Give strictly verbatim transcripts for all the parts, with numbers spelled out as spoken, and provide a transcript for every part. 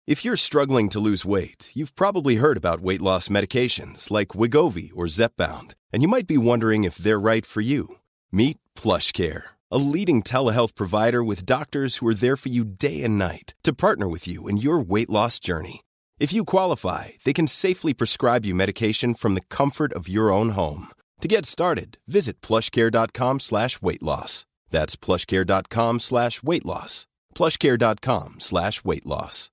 If you're struggling to lose weight, you've probably heard about weight loss medications like Wegovy or Zepbound, and you might be wondering if they're right for you. Meet PlushCare, a leading telehealth provider with doctors who are there for you day and night to partner with you in your weight loss journey. If you qualify, they can safely prescribe you medication from the comfort of your own home. To get started, visit plushcare.com slash weight loss. That's plushcare.com slash weight loss. plushcare.com slash weight loss.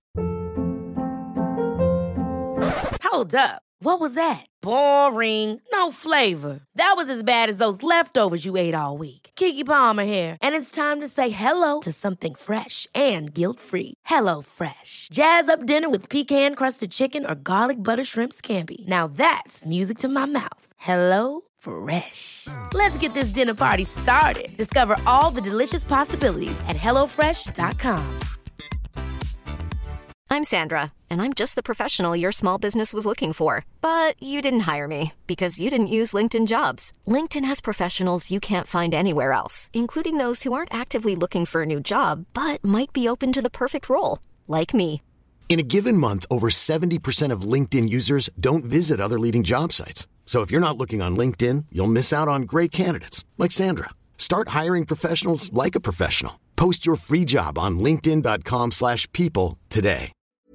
Hold up. What was that? Boring. No flavor. That was as bad as those leftovers you ate all week. Keke Palmer here, and it's time to say hello to something fresh and guilt-free. Hello Fresh. Jazz up dinner with pecan-crusted chicken or garlic butter shrimp scampi. Now that's music to my mouth. Hello Fresh. Let's get this dinner party started. Discover all the delicious possibilities at hello fresh dot com. I'm Sandra, and I'm just the professional your small business was looking for. But you didn't hire me because you didn't use LinkedIn Jobs. LinkedIn has professionals you can't find anywhere else, including those who aren't actively looking for a new job, but might be open to the perfect role, like me. In a given month, over seventy percent of LinkedIn users don't visit other leading job sites. So if you're not looking on LinkedIn, you'll miss out on great candidates like Sandra. Start hiring professionals like a professional. Post your free job on linkedin.com slash people today.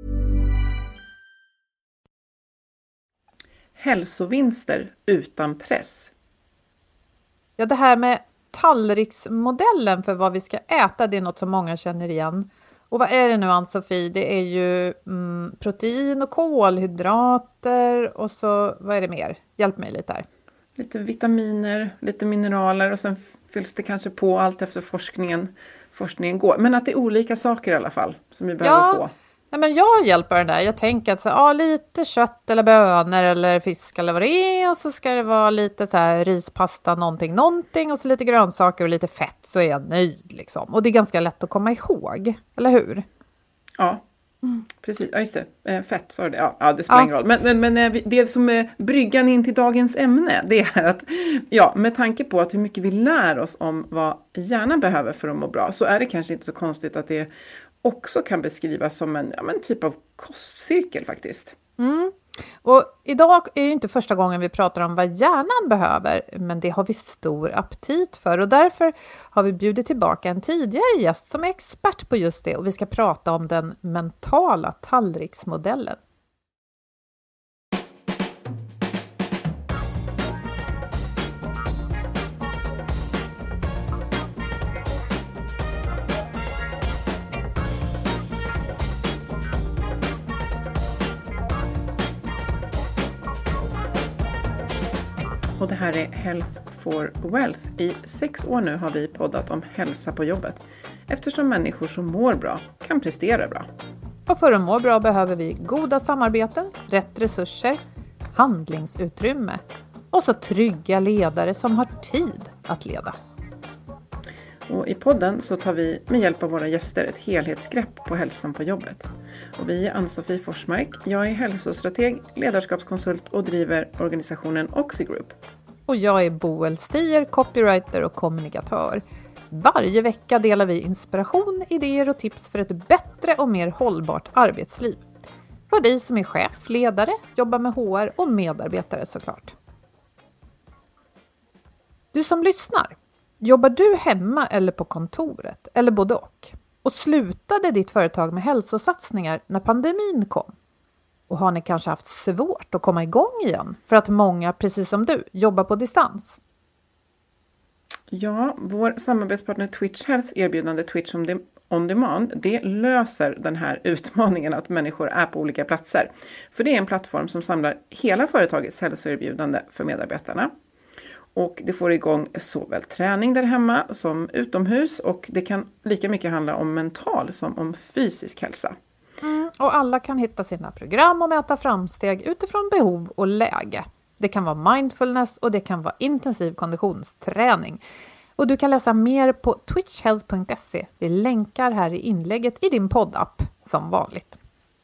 Hälsovinster utan press. Ja, det här med tallriksmodellen för vad vi ska äta, det är något som många känner igen. Och vad är det nu, Ann-Sofie? Det är ju mm, protein och kolhydrater och så, vad är det mer? Hjälp mig lite här. Lite vitaminer, lite mineraler och sen fylls det kanske på allt efter forskningen, forskningen går. Men att det är olika saker i alla fall som vi behöver ja, få. Nej, men jag hjälper den där. Jag tänker att så, ja, lite kött eller bönor eller fisk eller vad det är. Och så ska det vara lite så här rispasta, någonting, någonting. Och så lite grönsaker och lite fett, så är jag nöjd liksom. Och det är ganska lätt att komma ihåg, eller hur? Ja, mm. precis. Ja, just det. Fett, sa det. Ja, ja, det spelar ja. ingen roll. Men, men, men det som är bryggan in till dagens ämne, det är att, ja, med tanke på att hur mycket vi lär oss om vad hjärnan behöver för att må bra, så är det kanske inte så konstigt att det också kan beskrivas som en, ja, men typ av kostcirkel faktiskt. Mm. Och idag är ju inte första gången vi pratar om vad hjärnan behöver, men det har vi stor aptit för, och därför har vi bjudit tillbaka en tidigare gäst som är expert på just det, och vi ska prata om den mentala tallriksmodellen. Och det här är Health for Wealth. I sex år nu har vi poddat om hälsa på jobbet, eftersom människor som mår bra kan prestera bra. Och för att må bra behöver vi goda samarbeten, rätt resurser, handlingsutrymme och så trygga ledare som har tid att leda. Och i podden så tar vi med hjälp av våra gäster ett helhetsgrepp på hälsan på jobbet. Och vi är Ann-Sofie Forsmark, jag är hälsostrateg, ledarskapskonsult och driver organisationen Oxigroup. Och jag är Boel Stier, copywriter och kommunikatör. Varje vecka delar vi inspiration, idéer och tips för ett bättre och mer hållbart arbetsliv. För dig som är chef, ledare, jobbar med H R och medarbetare såklart. Du som lyssnar, jobbar du hemma eller på kontoret eller både och? Och slutade ditt företag med hälsosatsningar när pandemin kom? Och har ni kanske haft svårt att komma igång igen för att många, precis som du, jobbar på distans? Ja, vår samarbetspartner Twitch Health erbjudande Twitch On Demand, det löser den här utmaningen att människor är på olika platser. För det är en plattform som samlar hela företagets hälsoerbjudande för medarbetarna. Och det får igång såväl träning där hemma som utomhus, och det kan lika mycket handla om mental som om fysisk hälsa. Mm, och alla kan hitta sina program och mäta framsteg utifrån behov och läge. Det kan vara mindfulness och det kan vara intensiv konditionsträning. Och du kan läsa mer på twitch health punkt se. Vi länkar här i inlägget i din poddapp som vanligt.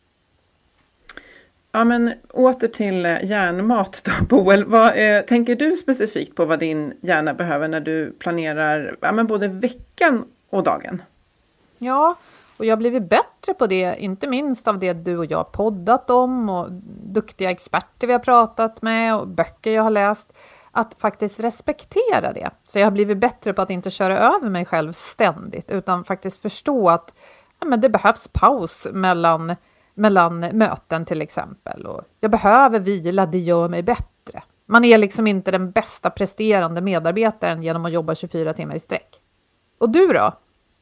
Ja, men åter till hjärnmat då, Boel. Vad eh, tänker du specifikt på vad din hjärna behöver när du planerar, ja, men både veckan och dagen? Ja, Och jag har blivit bättre på det, inte minst av det du och jag har poddat om och duktiga experter vi har pratat med och böcker jag har läst. Att faktiskt respektera det. Så jag har blivit bättre på att inte köra över mig själv ständigt, utan faktiskt förstå att ja, men det behövs paus mellan, mellan möten till exempel. Och jag behöver vila, det gör mig bättre. Man är liksom inte den bästa presterande medarbetaren genom att jobba tjugofyra timmar i sträck. Och du då?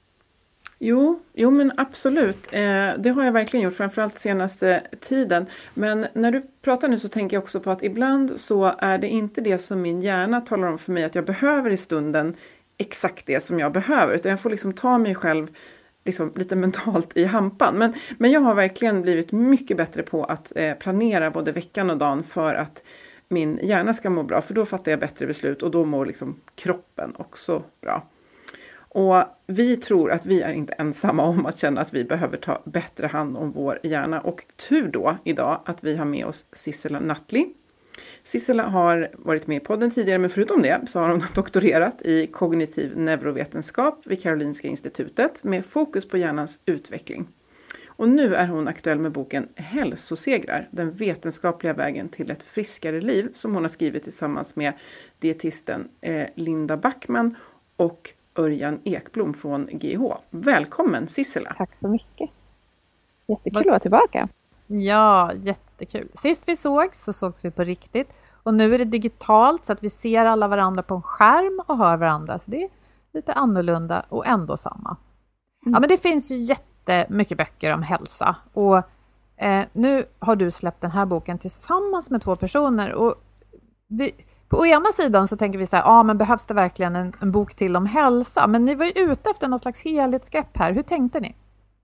Jo, jo men absolut. Eh, det har jag verkligen gjort, framförallt senaste tiden. Men när du pratar nu så tänker jag också på att ibland så är det inte det som min hjärna talar om för mig att jag behöver i stunden exakt det som jag behöver. Utan jag får liksom ta mig själv liksom lite mentalt i hampan. Men, men jag har verkligen blivit mycket bättre på att eh, planera både veckan och dagen för att min hjärna ska må bra. För då fattar jag bättre beslut och då mår liksom kroppen också bra. Och vi tror att vi är inte ensamma om att känna att vi behöver ta bättre hand om vår hjärna. Och tur då idag att vi har med oss Sissela Nattli. Sissela har varit med i podden tidigare, men förutom det så har hon doktorerat i kognitiv neurovetenskap vid Karolinska institutet med fokus på hjärnans utveckling. Och nu är hon aktuell med boken Hälsosegrar, den vetenskapliga vägen till ett friskare liv, som hon har skrivit tillsammans med dietisten eh, Linda Backman och Örjan Ekblom från G H. Välkommen Sissela! Tack så mycket! Jättekul att vara tillbaka! Ja, jättekul. Sist vi sågs så sågs vi på riktigt. Och nu är det digitalt så att vi ser alla varandra på en skärm och hör varandra. Så det är lite annorlunda och ändå samma. Mm. Ja, men det finns ju jättemycket böcker om hälsa. Och eh, nu har du släppt den här boken tillsammans med två personer. Och vi... På ena sidan så tänker vi så här, ja men behövs det verkligen en, en bok till om hälsa? Men ni var ju ute efter någon slags helhetsgrepp här. Hur tänkte ni?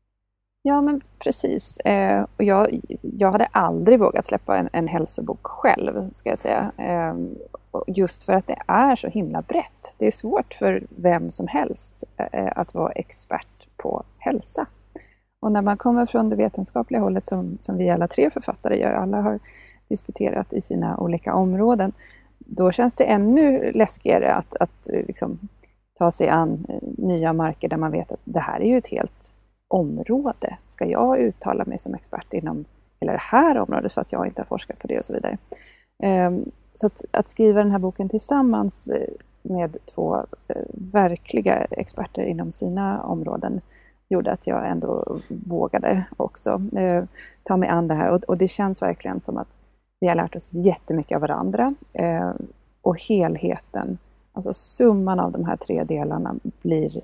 Ja men precis. Eh, och jag, jag hade aldrig vågat släppa en, en hälsobok själv, ska jag säga. Eh, just för att det är så himla brett. Det är svårt för vem som helst eh, att vara expert på hälsa. Och när man kommer från det vetenskapliga hållet som, som vi alla tre författare gör, alla har disputerat i sina olika områden, då känns det ännu läskigare att, att liksom, ta sig an nya marker där man vet att det här är ju ett helt område. Ska jag uttala mig som expert inom hela det här området fast jag inte har forskat på det och så vidare. Um, så att, att skriva den här boken tillsammans med två uh, verkliga experter inom sina områden gjorde att jag ändå vågade också uh, ta mig an det här. Och, och det känns verkligen som att vi har lärt oss jättemycket av varandra eh, och helheten, alltså summan av de här tre delarna blir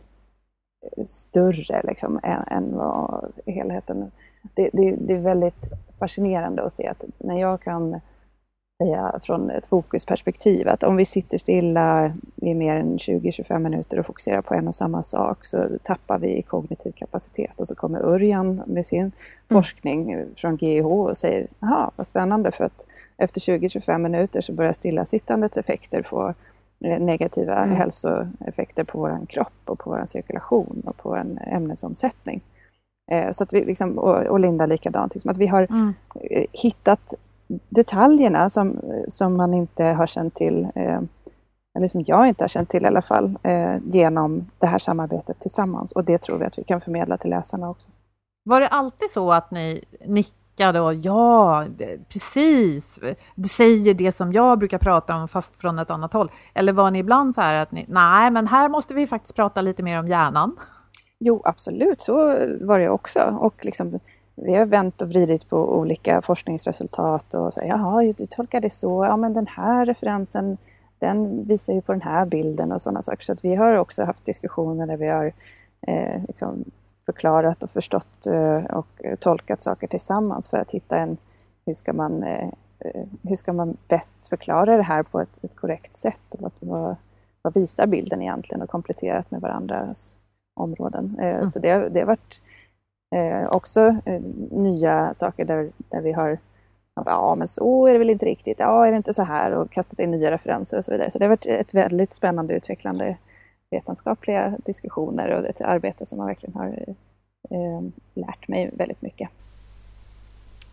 större liksom, än, än vad helheten. Det, det, det är väldigt fascinerande att se att när jag kan säga från ett fokusperspektiv att om vi sitter stilla i mer än tjugo till tjugofem minuter och fokuserar på en och samma sak så tappar vi kognitiv kapacitet. Och så kommer Örjan med sin mm. forskning från G H och säger, jaha vad spännande, för att efter tjugo till tjugofem minuter så börjar stillasittandets effekter få negativa mm. hälsoeffekter på vår kropp och på vår cirkulation och på en ämnesomsättning. Eh, så att vi liksom, och, och Linda likadant, liksom, att vi har mm. hittat detaljerna som, som man inte har känt till, eh, eller som jag inte har känt till i alla fall, eh, genom det här samarbetet tillsammans. Och det tror vi att vi kan förmedla till läsarna också. Var det alltid så att ni nickade och ja, precis, du säger det som jag brukar prata om fast från ett annat håll? Eller var ni ibland så här att ni, nej men här måste vi faktiskt prata lite mer om hjärnan? Jo, absolut, så var det också. Och liksom vi har vänt och vridit på olika forskningsresultat och säger, jaha, du tolkar det så, ja men den här referensen, den visar ju på den här bilden och sådana saker. Så att vi har också haft diskussioner där vi har eh, liksom förklarat och förstått eh, och tolkat saker tillsammans för att hitta en, hur ska man, eh, hur ska man bäst förklara det här på ett, ett korrekt sätt och vad, vad, vad visar bilden egentligen och kompletterat med varandras områden. Eh, mm. Så det, det har varit Eh, också eh, nya saker där, där vi har ja men så är det väl inte riktigt, ja är det inte så här, och kastat in nya referenser och så vidare. Så det har varit ett väldigt spännande utvecklande vetenskapliga diskussioner och ett arbete som man verkligen har eh, lärt mig väldigt mycket.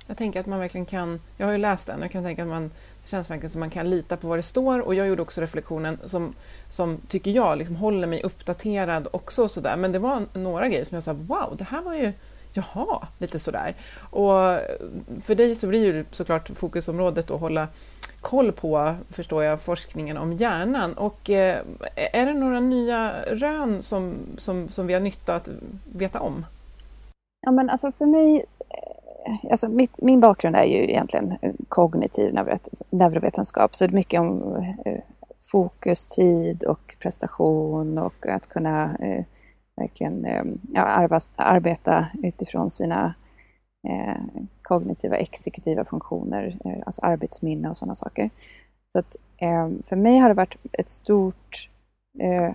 Jag tänker att man verkligen kan, jag har ju läst den, jag kan tänka att man, det känns verkligen som man kan lita på vad det står, och jag gjorde också reflektionen som, som tycker jag liksom håller mig uppdaterad också och sådär, men det var några grejer som jag sa, wow, det här var ju, jaha, lite sådär. Och för dig så blir ju såklart fokusområdet att hålla koll på, förstår jag, forskningen om hjärnan, och eh, är det några nya rön som, som, som vi har nytta att veta om? Ja, men alltså för mig, alltså mitt, min bakgrund är ju egentligen kognitiv neurovetenskap, så det är mycket om eh, fokus, tid och prestation, och att kunna eh, verkligen eh, ja, arbeta, arbeta utifrån sina eh, kognitiva exekutiva funktioner, eh, alltså arbetsminne och sådana saker. Så att eh, för mig har det varit ett stort eh,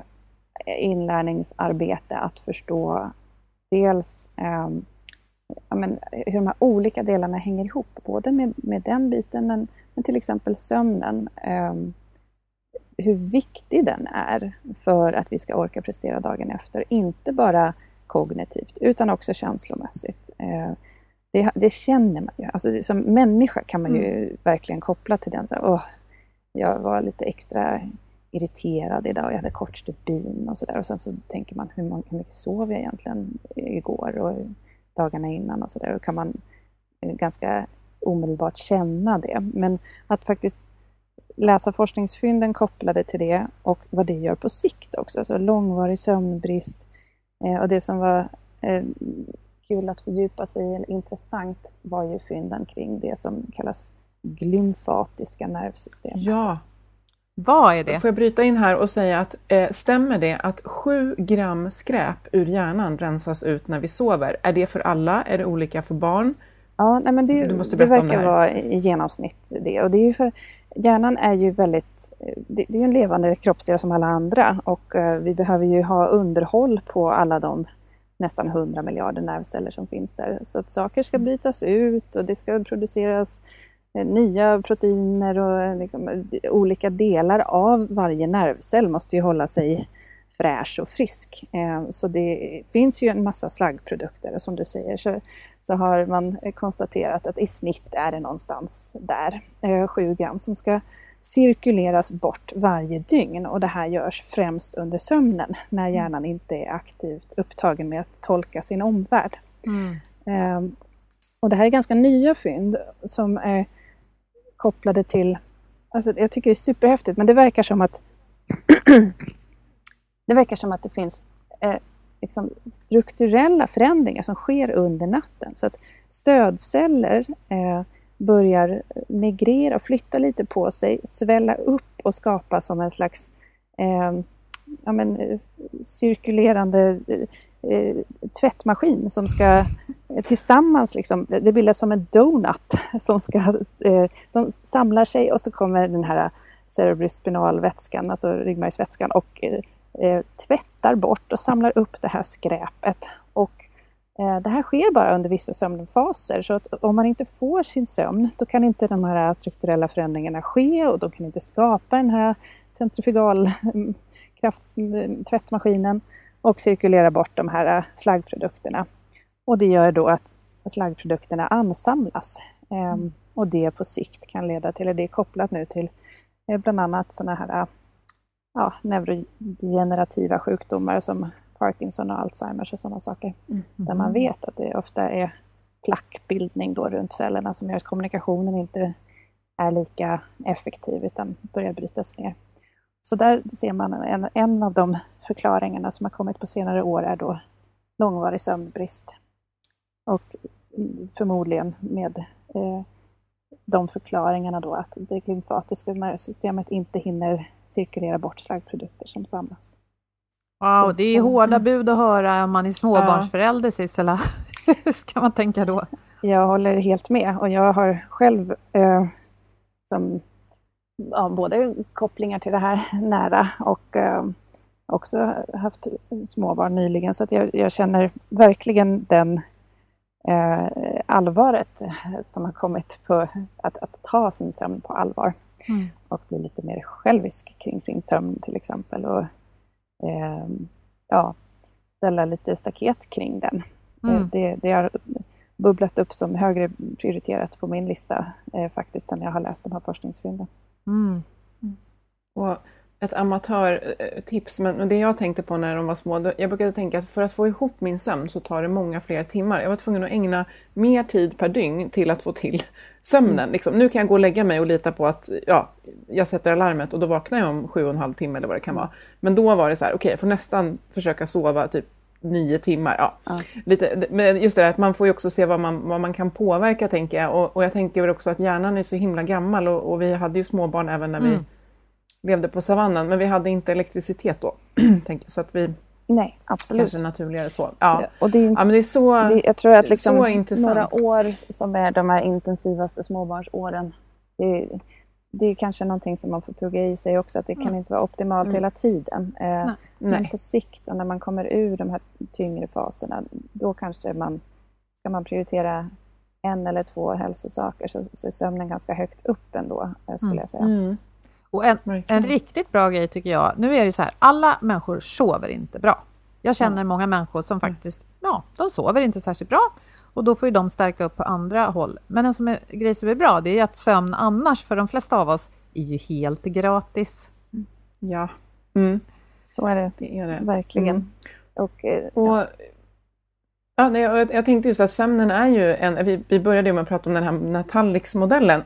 inlärningsarbete att förstå dels eh, ja, men, hur de här olika delarna hänger ihop, både med, med den biten, men, men till exempel sömnen, eh, hur viktig den är för att vi ska orka prestera dagen efter, inte bara kognitivt utan också känslomässigt. Eh, det, det känner man ju, alltså, som människa kan man ju mm. verkligen koppla till den, så här, åh, jag var lite extra irriterad idag, jag hade kort stubin och sådär, och sen så tänker man, hur, många, hur mycket sov jag egentligen igår och dagarna innan och sådär, och kan man ganska omedelbart känna det. Men att faktiskt läsa forskningsfynden kopplade till det och vad det gör på sikt också, alltså långvarig sömnbrist, eh, och det som var eh, kul att fördjupa sig i, eller intressant, var ju fynden kring det som kallas glymfatiska nervsystem. Ja. Vad är det? Får jag bryta in här och säga att eh, stämmer det att sju gram skräp ur hjärnan rensas ut när vi sover? Är det för alla? Är det olika för barn? Ja, nej, men det, du måste det berätta om det verkar här. vara i genomsnitt det. Och det är ju för, hjärnan är ju väldigt, det, det är en levande kroppsdel som alla andra, och uh, vi behöver ju ha underhåll på alla de nästan hundra miljarder nervceller som finns där. Så att saker ska bytas ut och det ska produceras nya proteiner, och liksom, olika delar av varje nervcell måste ju hålla sig fräsch och frisk. Så det finns ju en massa slaggprodukter, som du säger, så, så har man konstaterat att i snitt är det någonstans där sju gram som ska cirkuleras bort varje dygn, och det här görs främst under sömnen när hjärnan inte är aktivt upptagen med att tolka sin omvärld. Mm. Och det här är ganska nya fynd som är kopplade till, alltså jag tycker det är superhäftigt, men det verkar som att det verkar som att det finns eh, liksom strukturella förändringar som sker under natten, så att stödceller eh, börjar migrera och flytta lite på sig, svälla upp och skapa som en slags eh, ja, men, cirkulerande eh, tvättmaskin som ska tillsammans, liksom, det bildas som en donut som ska, eh, de samlar sig, och så kommer den här cerebrospinalvätskan, alltså ryggmärgsvätskan, och eh, tvättar bort och samlar upp det här skräpet. Och eh, det här sker bara under vissa sömnfaser, så att om man inte får sin sömn, då kan inte de här strukturella förändringarna ske, och de kan inte skapa den här centrifugalkrafttvättmaskinen och cirkulera bort de här slaggprodukterna. Och det gör då att slaggprodukterna ansamlas. Mm. Och det på sikt kan leda till, eller det är kopplat nu till bland annat sådana här ja, neurodegenerativa sjukdomar som Parkinson och Alzheimers och sådana saker. Mm. Där man vet att det ofta är plackbildning då runt cellerna som gör att kommunikationen inte är lika effektiv utan börjar brytas ner. Så där ser man en, en av de förklaringarna som har kommit på senare år är då långvarig sömnbrist. Och förmodligen med eh, de förklaringarna då att det glymfatiska nervsystemet inte hinner cirkulera bort slaggprodukter som samlas. Wow, det är hårda bud att höra om man är småbarnsförälder, Sissela. Hur ska man tänka då? Jag håller helt med, och jag har själv eh, som, ja, både kopplingar till det här nära och eh, också haft småbarn nyligen, så att jag, jag känner verkligen den eh, allvaret som har kommit på att, att ta sin sömn på allvar. Mm. Och bli lite mer självisk kring sin sömn till exempel, och eh, ja, ställa lite staket kring den. Mm. Det, det har bubblat upp som högre prioriterat på min lista eh, faktiskt sen jag har läst de här forskningsfynden. Mm. Mm. Och ett amatörtips, men det jag tänkte på när de var små, jag brukade tänka att för att få ihop min sömn så tar det många fler timmar. Jag var tvungen att ägna mer tid per dygn till att få till sömnen. Mm. Liksom, nu kan jag gå och lägga mig och lita på att ja, jag sätter alarmet och då vaknar jag om sju och en halv timme eller vad det kan vara. Men då var det så här, okej, okay, jag får nästan försöka sova typ nio timmar. Ja. Ja. Lite, men just det där att man får ju också se vad man, vad man kan påverka, tänker jag. Och, och jag tänker väl också att hjärnan är så himla gammal och, och vi hade ju småbarn även när mm. vi levde på savannen, men vi hade inte elektricitet då. Så att vi Nej, absolut. Kanske naturligare så. Ja, och det är, ja men det är så det, jag tror att liksom så intressant. Några år som är de här intensivaste småbarnsåren, det, det är kanske någonting som man får tugga i sig också, att det mm. kan inte vara optimalt mm. hela tiden. Eh, Nej. Men på sikt, och när man kommer ur de här tyngre faserna, då kanske man, ska man prioritera en eller två hälsosaker, så, så är sömnen ganska högt upp ändå, skulle mm. jag säga. Mm. Och en, en riktigt bra grej tycker jag, nu är det så här, alla människor sover inte bra. Jag känner mm. många människor som faktiskt, ja, de sover inte särskilt bra. Och då får ju de stärka upp på andra håll. Men en som är, grej som är bra, det är att sömn annars för de flesta av oss är ju helt gratis. Ja, mm. så är det, det, är det. Verkligen. Mm. Och, eh, och ja. Ja, nej, jag, jag tänkte just att sömnen är ju en, vi, vi började ju med att prata om den här Natallix-modellen.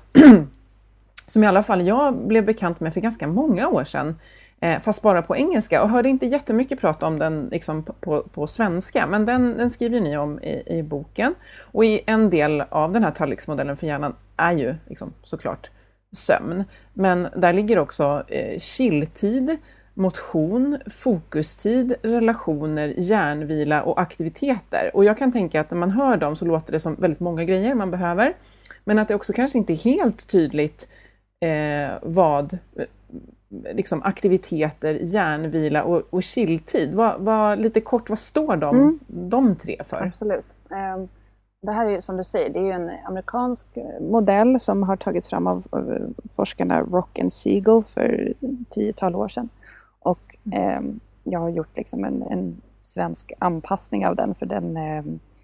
Som i alla fall jag blev bekant med för ganska många år sedan. Eh, fast bara på engelska. Och hörde inte jättemycket prata om den liksom, på, på, på svenska. Men den, den skriver ni om i, i boken. Och i en del av den här Tallix-modellen för hjärnan är ju liksom, såklart sömn. Men där ligger också eh, chilltid, motion, fokustid, relationer, hjärnvila och aktiviteter. Och jag kan tänka att när man hör dem så låter det som väldigt många grejer man behöver. Men att det också kanske inte är helt tydligt Eh, vad liksom aktiviteter, hjärnvila och, och chilltid. Vad, vad, lite kort, vad står de, mm. de tre för? Absolut. Eh, det här är som du säger, det är ju en amerikansk modell som har tagits fram av, av forskarna Rock and Siegel för tiotal år sedan. Och eh, jag har gjort liksom en, en svensk anpassning av den, för den eh,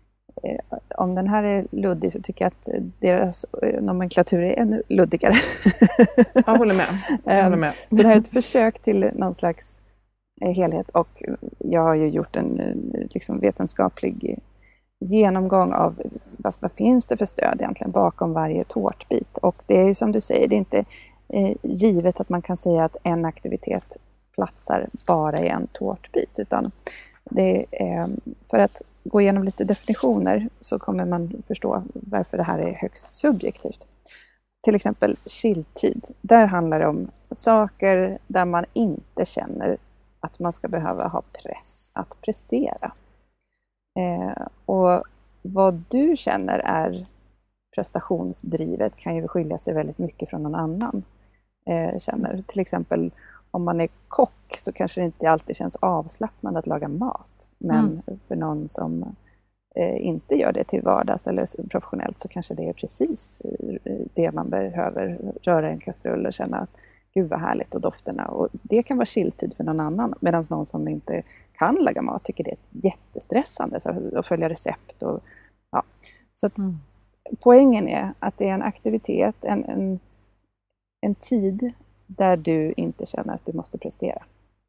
om den här är luddig så tycker jag att deras nomenklatur är ännu luddigare. Jag håller med. Jag håller med. Så det här är ett försök till någon slags helhet, och jag har ju gjort en liksom vetenskaplig genomgång av vad, vad finns det för stöd egentligen bakom varje tårtbit. Och det är ju som du säger, det är inte eh, givet att man kan säga att en aktivitet platsar bara i en tårtbit, utan det är, för att gå igenom lite definitioner så kommer man förstå varför det här är högst subjektivt. Till exempel chilltid. Där handlar det om saker där man inte känner att man ska behöva ha press att prestera. Eh, och vad du känner är prestationsdrivet kan ju skilja sig väldigt mycket från någon annan eh, känner. Till exempel om man är kock så kanske det inte alltid känns avslappnande att laga mat. Men mm. för någon som eh, inte gör det till vardags eller professionellt så kanske det är precis det man behöver. Röra en kastrull och känna att gud vad härligt, och dofterna. Och det kan vara chilltid för någon annan. Medan någon som inte kan laga mat tycker det är jättestressande så att följa recept. Och, ja. Så att mm. poängen är att det är en aktivitet, en, en, en tid där du inte känner att du måste prestera.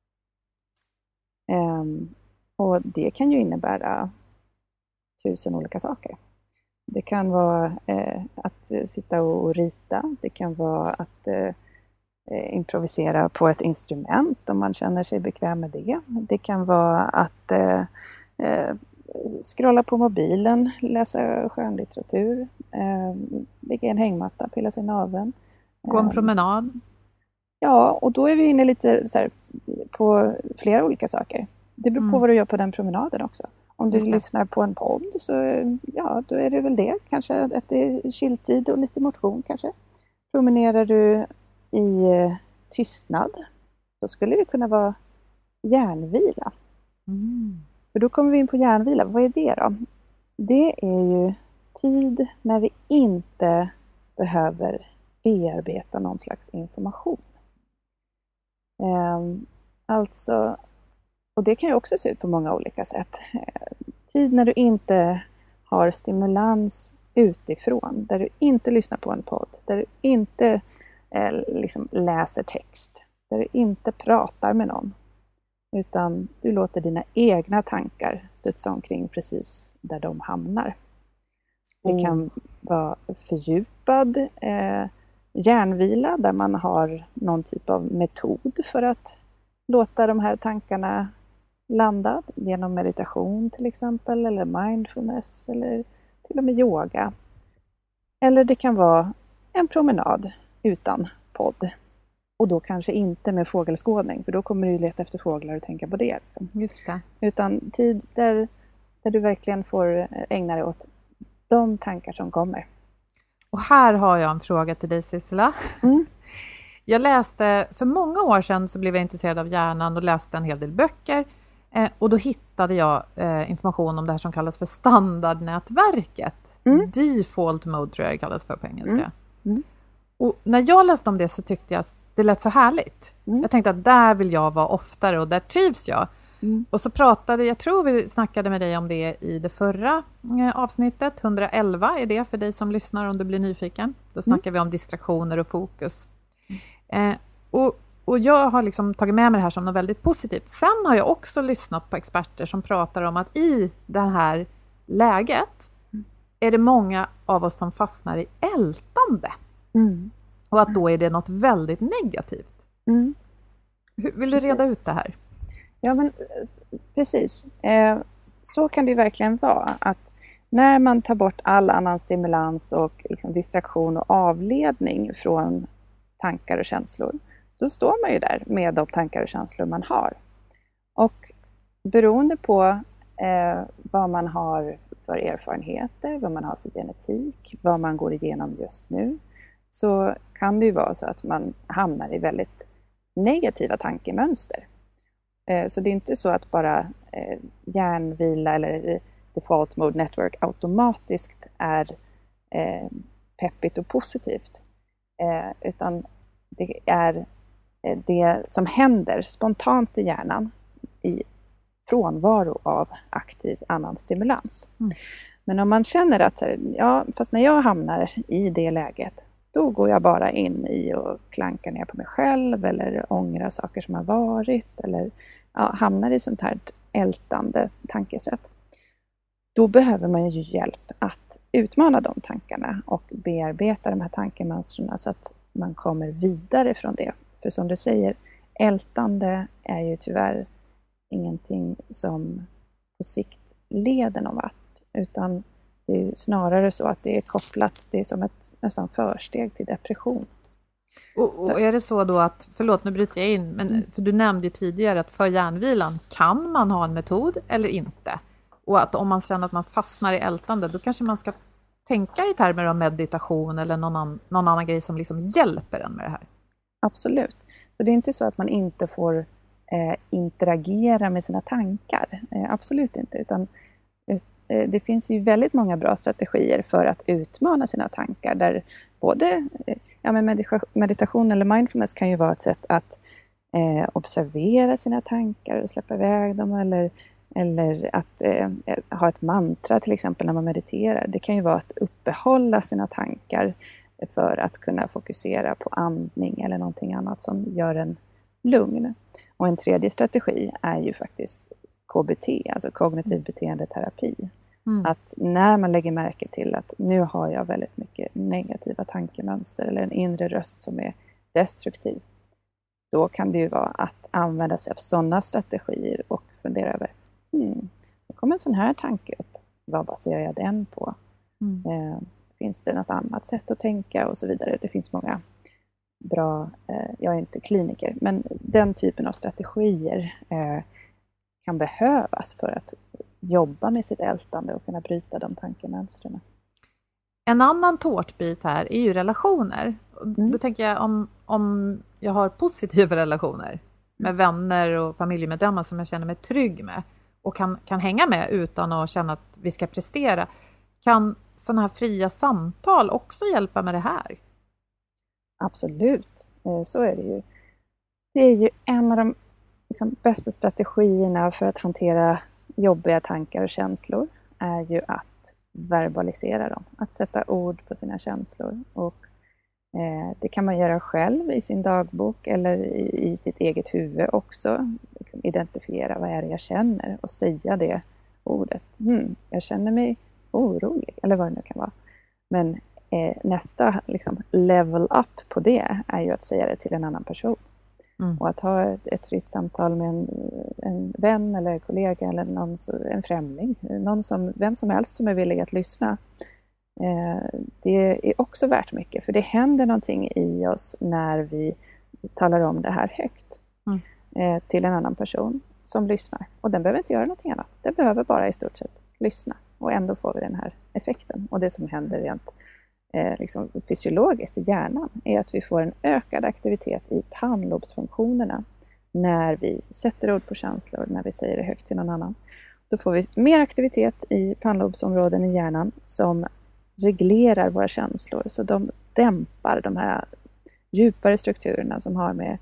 Um, och det kan ju innebära tusen olika saker. Det kan vara eh, att sitta och rita. Det kan vara att eh, improvisera på ett instrument om man känner sig bekväm med det. Det kan vara att eh, eh, scrolla på mobilen, läsa skönlitteratur, eh, ligga i en hängmatta, pilla sig i naveln. Gå en promenad. Ja, och då är vi inne lite så här, på flera olika saker. Det beror på mm. vad du gör på den promenaden också. Om du lyssnar på en podd så ja, då är det väl det. Kanske att det är chilltid och lite motion kanske. Promenerar du i tystnad så skulle det kunna vara hjärnvila. Mm. För då kommer vi in på hjärnvila. Vad är det då? Det är ju tid när vi inte behöver bearbeta någon slags information. Um, alltså, och det kan ju också se ut på många olika sätt. Tid när du inte har stimulans utifrån, där du inte lyssnar på en podd, där du inte eh, liksom läser text, där du inte pratar med någon, utan du låter dina egna tankar studsa omkring precis där de hamnar. Det Mm. kan vara fördjupad eh, hjärnvila där man har någon typ av metod för att låta de här tankarna landa, genom meditation till exempel, eller mindfulness, eller till och med yoga. Eller det kan vara en promenad utan podd. Och då kanske inte med fågelskådning, för då kommer du leta efter fåglar och tänka på det. Liksom. Just det. Utan tid där, där du verkligen får ägna dig åt de tankar som kommer. Och här har jag en fråga till dig, Sissela. Mm. Jag läste, för många år sedan så blev jag intresserad av hjärnan och läste en hel del böcker. Eh, och då hittade jag eh, information om det här som kallas för standardnätverket. Mm. Default mode tror jag det kallas för på engelska. Mm. Mm. Och när jag läste om det så tyckte jag att det lät så härligt. Mm. Jag tänkte att där vill jag vara oftare och där trivs jag. Mm. Och så pratade, jag tror vi snackade med dig om det i det förra eh, avsnittet. hundraelva är det för dig som lyssnar om du blir nyfiken. Då snackar mm. vi om distraktioner och fokus. Eh, och, och jag har liksom tagit med mig det här som något väldigt positivt. Sen har jag också lyssnat på experter som pratar om att i det här läget är det många av oss som fastnar i ältande. Mm. Och att då är det något väldigt negativt. Mm. Hur, vill du reda Precis. ut det här? Ja, men precis. Eh, så kan det ju verkligen vara. Att när man tar bort all annan stimulans och liksom distraktion och avledning från tankar och känslor, då står man ju där med de tankar och känslor man har. Och beroende på eh, vad man har för erfarenheter, vad man har för genetik, vad man går igenom just nu, så kan det ju vara så att man hamnar i väldigt negativa tankemönster. Eh, så det är inte så att bara eh, hjärnvila eller default mode network automatiskt är eh, peppigt och positivt. Eh, utan det är eh, det som händer spontant i hjärnan i frånvaro av aktiv annan stimulans. Mm. Men om man känner att ja, fast när jag hamnar i det läget, då går jag bara in i och klankar ner på mig själv eller ångrar saker som har varit eller ja, hamnar i sånt här ältande tankesätt. Då behöver man ju hjälp att utmana de tankarna och bearbeta de här tankemönstren så att man kommer vidare från det. För som du säger, ältande är ju tyvärr ingenting som på sikt leder någon vart, utan det är snarare så att det är kopplat, det är som ett nästan försteg till depression. Och, och är det så då att, förlåt nu bryter jag in, men för du nämnde ju tidigare att för hjärnvilan kan man ha en metod eller inte. Och att om man känner att man fastnar i ältande, då kanske man ska tänka i termer av meditation eller någon, an, någon annan grej som liksom hjälper en med det här. Absolut. Så det är inte så att man inte får eh, interagera med sina tankar. Eh, absolut inte. Utan eh, det finns ju väldigt många bra strategier för att utmana sina tankar. Där både eh, ja, men medita- meditation eller mindfulness kan ju vara ett sätt att eh, observera sina tankar och släppa iväg dem. Eller, eller att eh, ha ett mantra till exempel när man mediterar. Det kan ju vara att uppehålla sina tankar för att kunna fokusera på andning eller någonting annat som gör en lugn. Och en tredje strategi är ju faktiskt K B T, alltså kognitiv beteendeterapi. Mm. Att när man lägger märke till att nu har jag väldigt mycket negativa tankemönster eller en inre röst som är destruktiv, då kan det ju vara att använda sig av sådana strategier och fundera över, hmm, då kommer en sån här tanke upp, vad baserar jag den på? Mm. Eh, Finns det något annat sätt att tänka och så vidare. Det finns många bra, eh, jag är inte kliniker, men den typen av strategier eh, kan behövas för att jobba med sitt ältande och kunna bryta de tankemönstren. En annan tårtbit här är ju relationer. Mm. Då tänker jag om, om jag har positiva relationer med vänner och familjemedlemmar som jag känner mig trygg med och kan, kan hänga med utan att känna att vi ska prestera. Kan sådana här fria samtal också hjälpa med det här? Absolut, så är det ju. Det är ju en av de liksom, bästa strategierna för att hantera jobbiga tankar och känslor är ju att verbalisera dem. Att sätta ord på sina känslor. Och eh, det kan man göra själv i sin dagbok eller i, i sitt eget huvud också. Liksom identifiera vad är det jag känner och säga det ordet. Mm, jag känner mig orolig eller vad det nu kan vara. Men eh, nästa liksom, level up på det är ju att säga det till en annan person. Mm. Och att ha ett, ett fritt samtal med en, en vän eller kollega eller någon, en främling. Någon som, vem som helst som är villig att lyssna. Eh, det är också värt mycket. För det händer någonting i oss när vi talar om det här högt. Mm. Eh, till en annan person som lyssnar. Och den behöver inte göra någonting annat. Den behöver bara i stort sett lyssna. Och ändå får vi den här effekten. Och det som händer rent eh, liksom fysiologiskt i hjärnan är att vi får en ökad aktivitet i pannlobsfunktionerna när vi sätter ord på känslor, när vi säger det högt till någon annan. Då får vi mer aktivitet i pannlobsområden i hjärnan som reglerar våra känslor. Så de dämpar de här djupare strukturerna som har med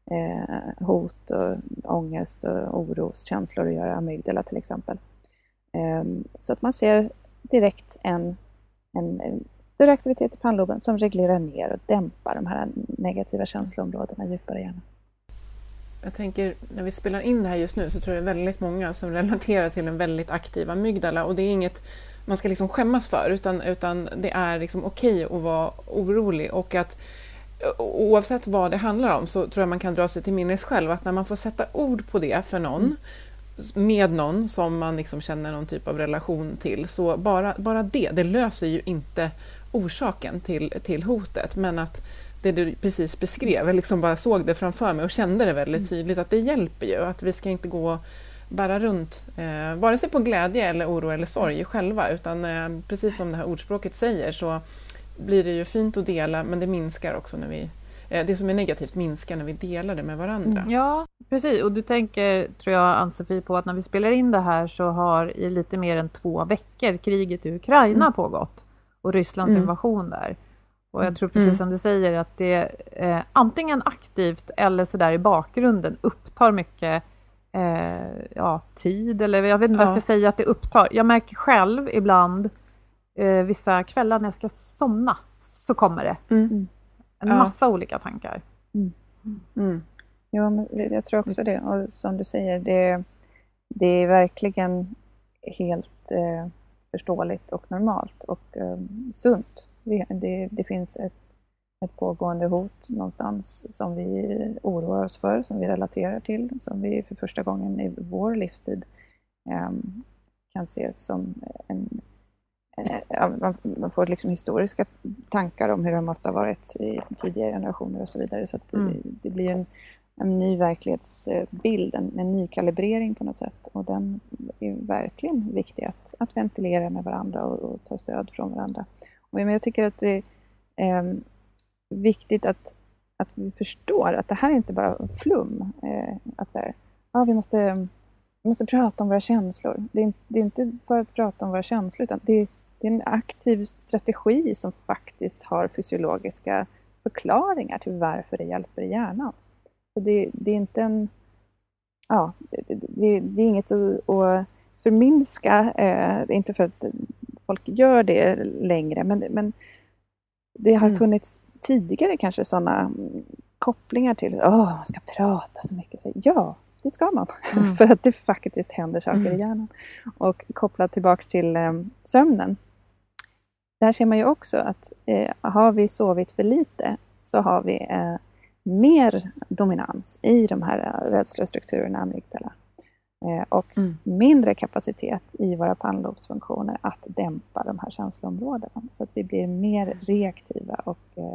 eh, hot och ångest och oroskänslor att göra, amygdala till exempel. Eh, så att man ser direkt en, en, en större aktivitet i pannloben som reglerar ner och dämpar de här negativa känsloområdena djupare i hjärnan. Jag tänker, när vi spelar in det här just nu så tror jag det är väldigt många som relaterar till en väldigt aktiv amygdala. Och det är inget man ska liksom skämmas för, utan, utan det är liksom okej att vara orolig. Och att oavsett vad det handlar om så tror jag man kan dra sig till minnes själv att när man får sätta ord på det för någon, mm. med någon som man liksom känner någon typ av relation till, så bara, bara det, det löser ju inte orsaken till, till hotet. Men att det du precis beskrev, jag liksom bara såg det framför mig och kände det väldigt tydligt att det hjälper ju, att vi ska inte gå bära runt eh, vare sig på glädje eller oro eller sorg själva, utan eh, precis som det här ordspråket säger så blir det ju fint att dela, men det minskar också när vi, eh, det som är negativt minskar när vi delar det med varandra. Ja, precis. Och du tänker, tror jag, Ann-Sofie, på att när vi spelar in det här så har i lite mer än två veckor kriget i Ukraina mm. pågått och Rysslands mm. invasion där. Och jag tror precis mm. som du säger att det eh, antingen aktivt eller så där i bakgrunden upptar mycket eh, ja, tid. Eller jag vet inte ja. vad jag ska säga att det upptar. Jag märker själv ibland eh, vissa kvällar när jag ska somna så kommer det mm. en massa ja. olika tankar. Mm. Mm. Ja, men jag tror också det. Och som du säger, det, det är verkligen helt eh, förståeligt och normalt och eh, sunt. Det, det finns ett, ett pågående hot någonstans som vi oroar oss för, som vi relaterar till, som vi för första gången i vår livstid um, kan se som en... Uh, man, man får liksom historiska tankar om hur det måste ha varit i tidigare generationer och så vidare. Så att mm. det, det blir en, en ny verklighetsbild, en, en ny kalibrering på något sätt. Och den är verkligen viktig att, att ventilera med varandra och, och ta stöd från varandra. Men jag tycker att det är eh, viktigt att, att vi förstår att det här är inte bara flum. Eh, att så här, ja, vi, måste, vi måste prata om våra känslor. Det är, det är inte bara att prata om våra känslor, utan det är, det är en aktiv strategi som faktiskt har fysiologiska förklaringar till varför det hjälper i hjärnan. Så det, det är inte en... Ja, det, det, det är inget att, att förminska. Eh, det är inte för att folk gör det längre, men, men det har funnits tidigare kanske sådana kopplingar till att oh, man ska prata så mycket. Så, ja, det ska man. Mm. För att det faktiskt händer saker mm. i hjärnan. Och kopplat tillbaka till eh, sömnen. Där ser man ju också att eh, har vi sovit för lite så har vi eh, mer dominans i de här rädslostrukturerna amygdala. Och mm. mindre kapacitet i våra pannlobsfunktioner att dämpa de här känsloområdena. Så att vi blir mer reaktiva och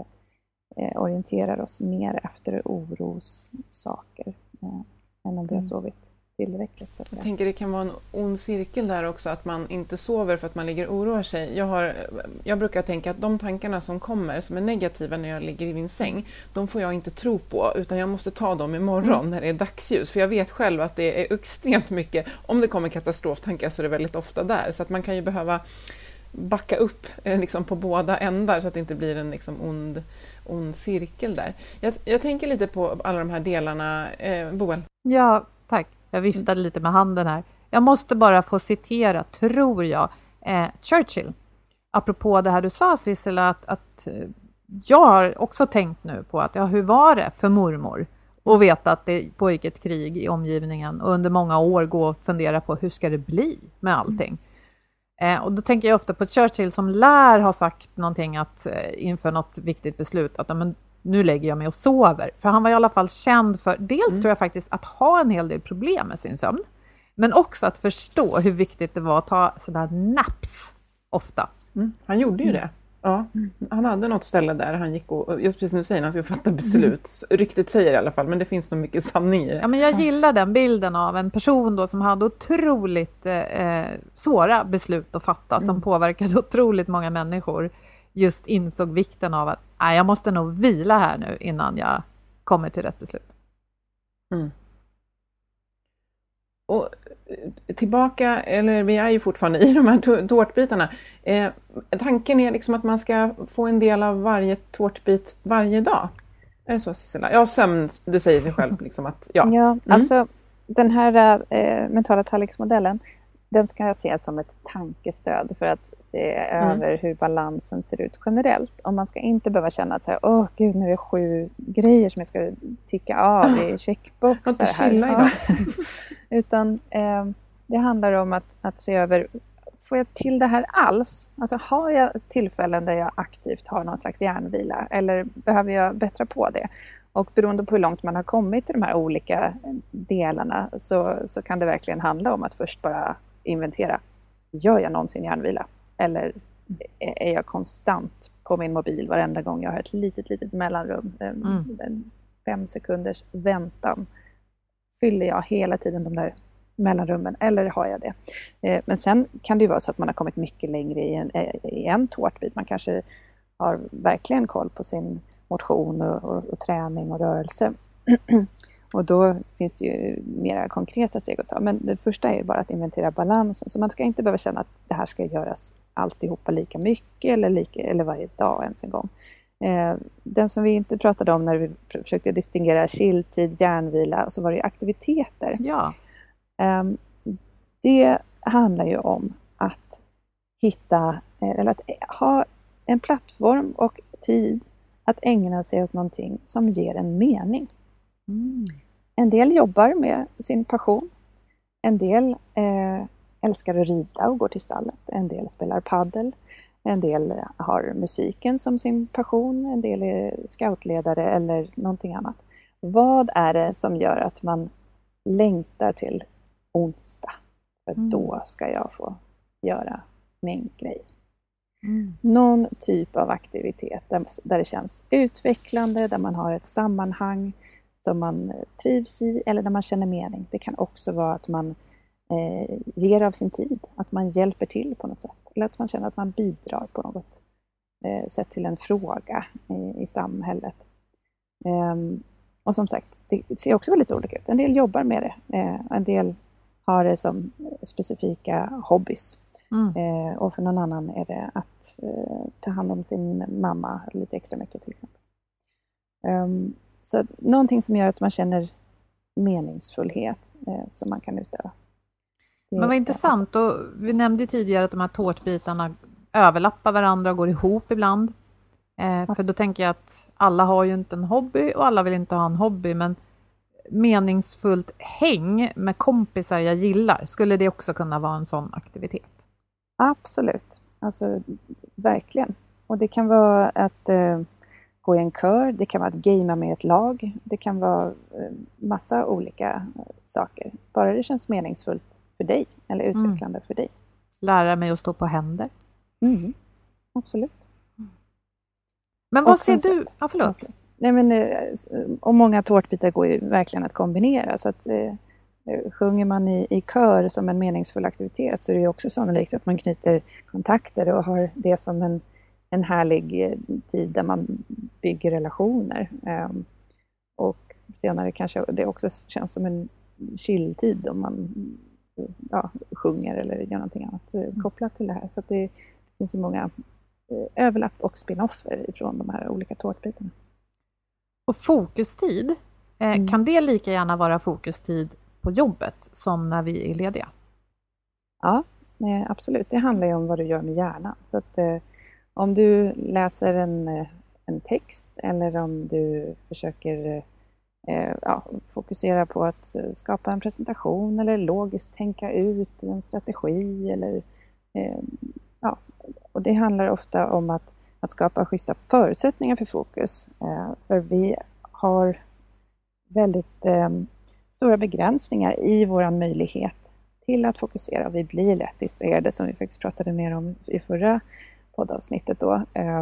eh, orienterar oss mer efter orossaker eh, än om vi har sovit tillräckligt. Så att jag tänker det kan vara en ond cirkel där också, att man inte sover för att man ligger och oroar sig. Jag, har, jag brukar tänka att de tankarna som kommer, som är negativa när jag ligger i min säng, de får jag inte tro på, utan jag måste ta dem imorgon mm. när det är dagsljus. För jag vet själv att det är extremt mycket, om det kommer katastroftankar så är det väldigt ofta där. Så att man kan ju behöva backa upp eh, liksom på båda ändar så att det inte blir en liksom ond, ond cirkel där. Jag, jag tänker lite på alla de här delarna. Eh, Boel? Ja, tack. Jag viftade lite med handen här. Jag måste bara få citera, tror jag, eh, Churchill. Apropå det här du sa, Sissela, att, att jag har också tänkt nu på att ja, hur var det för mormor och veta att det pågick ett krig i omgivningen och under många år gå och fundera på hur ska det bli med allting. Eh, och då tänker jag ofta på Churchill som lär ha sagt någonting att eh, inför något viktigt beslut att men, nu lägger jag mig och sover. För han var i alla fall känd för, dels mm. tror jag faktiskt att ha en hel del problem med sin sömn, men också att förstå hur viktigt det var att ta sådana naps ofta. Mm. Han gjorde ju det. Ja, han hade något ställe där han gick och, just precis nu säger han, han skulle fatta beslut. Ryktet säger i alla fall, men det finns nog mycket sanning i det. Ja, men jag gillar den bilden av en person då som hade otroligt eh, svåra beslut att fatta, mm. som påverkade otroligt många människor. Just insåg vikten av att nej, jag måste nog vila här nu innan jag kommer till rätt beslut. Mm. Och tillbaka, eller vi är ju fortfarande i de här tårtbitarna. Eh, tanken är liksom att man ska få en del av varje tårtbit varje dag. Är det så, Sissela? Ja, sömn, det säger sig själv. Liksom att, ja, ja mm. alltså den här eh, mentala tallriksmodellen, den ska jag se som ett tankestöd för att se mm. över hur balansen ser ut generellt. Och man ska inte behöva känna att säga, åh gud, nu är det sju grejer som jag ska ticka av i checkboxar här. Ja. Utan eh, det handlar om att, att se över, får jag till det här alls? Alltså har jag tillfällen där jag aktivt har någon slags hjärnvila eller behöver jag bättra på det? Och beroende på hur långt man har kommit i de här olika delarna så, så kan det verkligen handla om att först bara inventera. Gör jag någonsin hjärnvila? Eller är jag konstant på min mobil varenda gång jag har ett litet, litet mellanrum? En, mm. en fem sekunders väntan. Fyller jag hela tiden de där mellanrummen eller har jag det? Eh, men sen kan det ju vara så att man har kommit mycket längre i en, i en tårtbit. Man kanske har verkligen koll på sin motion och, och, och träning och rörelse. Och då finns det ju mera konkreta steg att ta. Men det första är ju bara att inventera balansen. Så man ska inte behöva känna att det här ska göras alltihopa lika mycket eller, lika, eller varje dag ens en gång. Eh, den som vi inte pratade om när vi försökte distingera chilltid, hjärnvila, så var det ju aktiviteter. Ja. Eh, det handlar ju om att hitta, eller att ha en plattform och tid att ägna sig åt någonting som ger en mening. Mm. En del jobbar med sin passion. En del eh, älskar att rida och går till stallet. En del spelar paddel. En del har musiken som sin passion. En del är scoutledare eller någonting annat. Vad är det som gör att man längtar till onsdag? För mm. då ska jag få göra min grej. Mm. Någon typ av aktivitet där, där det känns utvecklande, där man har ett sammanhang som man trivs i eller där man känner mening. Det kan också vara att man eh, ger av sin tid, att man hjälper till på något sätt. Eller att man känner att man bidrar på något eh, sätt till en fråga i, i samhället. Um, och som sagt, det ser också väldigt olika ut. En del jobbar med det, eh, en del har det som specifika hobbys. Mm. Eh, och för någon annan är det att eh, ta hand om sin mamma lite extra mycket till exempel. Um, så någonting som gör att man känner meningsfullhet eh, som man kan utöva. Det Men vad intressant, och vi nämnde tidigare att de här tårtbitarna överlappar varandra och går ihop ibland. Eh, för då tänker jag att alla har ju inte en hobby och alla vill inte ha en hobby, men meningsfullt häng med kompisar jag gillar, skulle det också kunna vara en sån aktivitet? Absolut, alltså verkligen. Och det kan vara att eh, gå i en kör, det kan vara att gamea med ett lag, det kan vara eh, massa olika eh, saker. Bara det känns meningsfullt för dig eller utvecklande mm. för dig. Lära mig att stå på händer. Mm. Absolut. Men vad ser du? Ja, förlåt. Okay. Nej, men, och många tårtbitar går ju verkligen att kombinera. Så att, eh, sjunger man i, i kör som en meningsfull aktivitet så är det ju också sannolikt att man knyter kontakter och har det som en, en härlig tid där man bygger relationer. Eh, och senare kanske det också känns som en chilltid om man ja, sjunger eller gör någonting annat mm. kopplat till det här. Så att det, det finns ju många eh, överlapp och spin-offer ifrån de här olika tårtbitarna. Och fokustid, eh, mm. kan det lika gärna vara fokustid på jobbet som när vi är lediga? Ja, eh, absolut. Det handlar ju om vad du gör med hjärnan. Så att, eh, om du läser en, en text eller om du försöker eh, ja, fokusera på att skapa en presentation eller logiskt tänka ut en strategi. Eller, eh, ja, och det handlar ofta om att, att skapa schyssta förutsättningar för fokus. Eh, för vi har väldigt eh, stora begränsningar i vår möjlighet till att fokusera. Vi blir lätt distraherade, som vi faktiskt pratade mer om i förra poddavsnittet då.